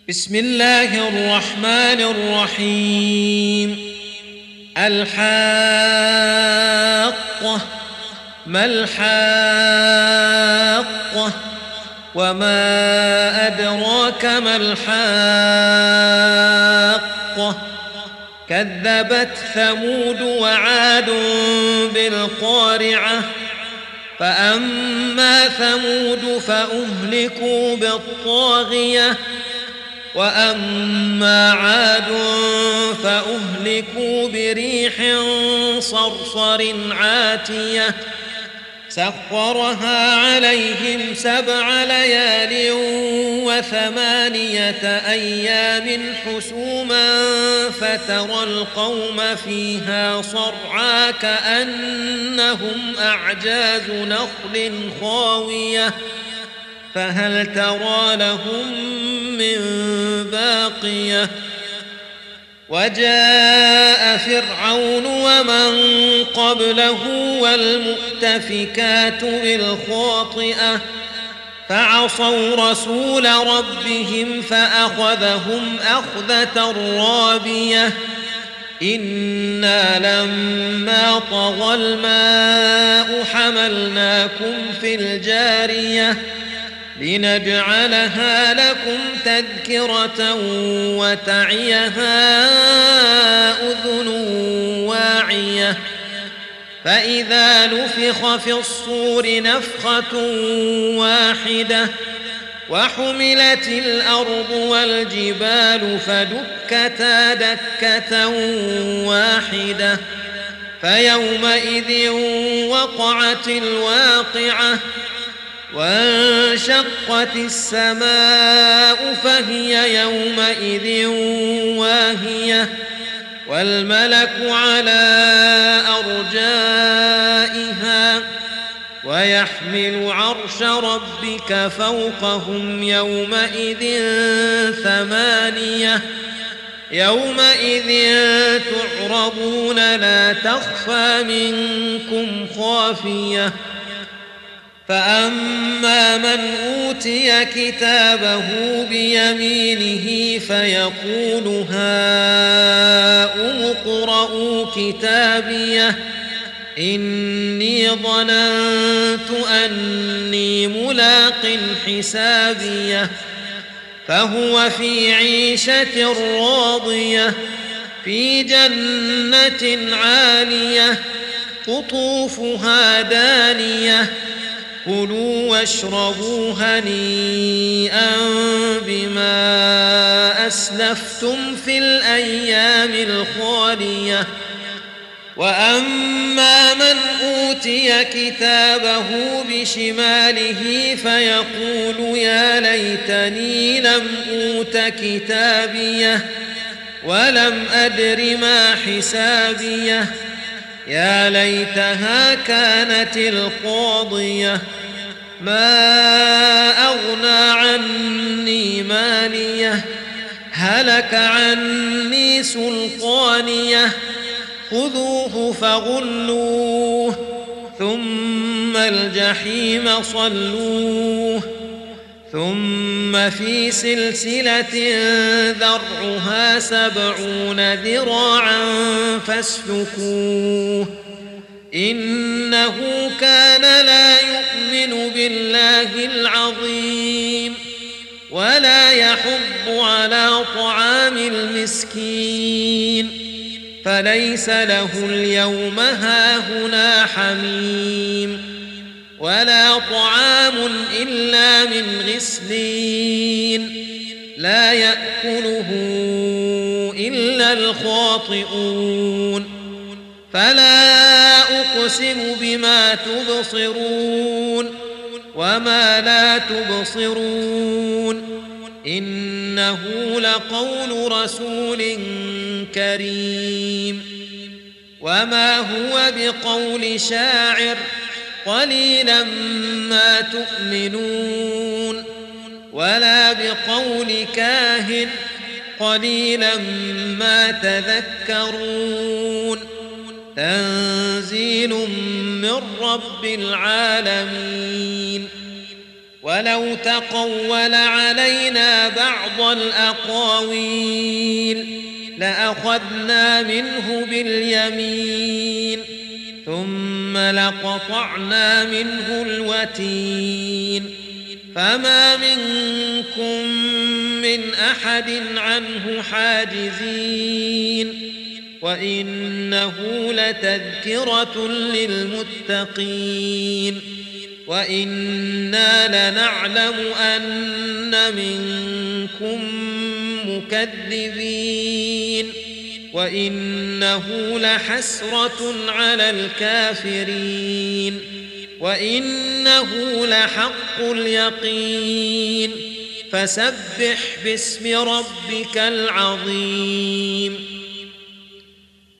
بسم الله الرحمن الرحيم. الحاقة ما الحاقة وما أدراك ما الحاقة كذبت ثمود وعاد بالقارعة فأما ثمود فأهلكوا بالطاغية وأما عاد فأهلكوا بريح صرصر عاتية سخرها عليهم 7 ليال و8 أيام حسوما فترى القوم فيها صرعى كأنهم أعجاز نخل خاوية فهل ترى لهم من باقية وجاء فرعون ومن قبله والمؤتفكات بالخاطئة فعصوا رسول ربهم فأخذهم أخذة رابية إنا لما طغى الماء حملناكم في الجارية لنجعلها لكم تذكرة وتعيها أذن واعية فإذا نفخ في الصور نفخة واحدة وحملت الأرض والجبال فدكتا دكة واحدة فيومئذ وقعت الواقعة وانشقت السماء فهي يومئذ واهية والملك على أرجائها ويحمل عرش ربك فوقهم يومئذ 8 يومئذ تعرضون لا تخفى منكم خافية فأما من أوتي كتابه بيمينه فيقول هاؤم اقرءوا كتابيه إني ظننت أني ملاق حسابيه فهو في عيشة راضية في جنة عالية قطوفها دانية كلوا واشربوا هنيئا بما أسلفتم في الأيام الخالية وأما من أوتي كتابه بشماله فيقول يا ليتني لم أوت كتابيه ولم أدر ما حسابيه يا ليتها كانت القاضية ما أغنى عني ماليه هلك عني سلطانيه خذوه فغلوه ثم الجحيم صلوه ثم في سلسلة ذرعها 70 ذراعا فاسلكوه إنه كان لا يؤمن بالله العظيم ولا يحض على طعام المسكين فليس له اليوم هاهنا حميم ولا طعام إلا من غسلين لا يأكله إلا الخاطئون فلا أقسم بما تبصرون وما لا تبصرون إنه لقول رسول كريم وما هو بقول شاعر قليلا ما تؤمنون ولا بقول كاهن قليلا ما تذكرون تنزيل من رب العالمين ولو تقول علينا بعض الأقاويل لأخذنا منه باليمين ثم لقطعنا منه الوتين فما منكم من أحد عنه حاجزين وإنه لتذكرة للمتقين وإنا لنعلم أن منكم مكذبين وإنه لحسرة على الكافرين وإنه لحق اليقين فسبح باسم ربك العظيم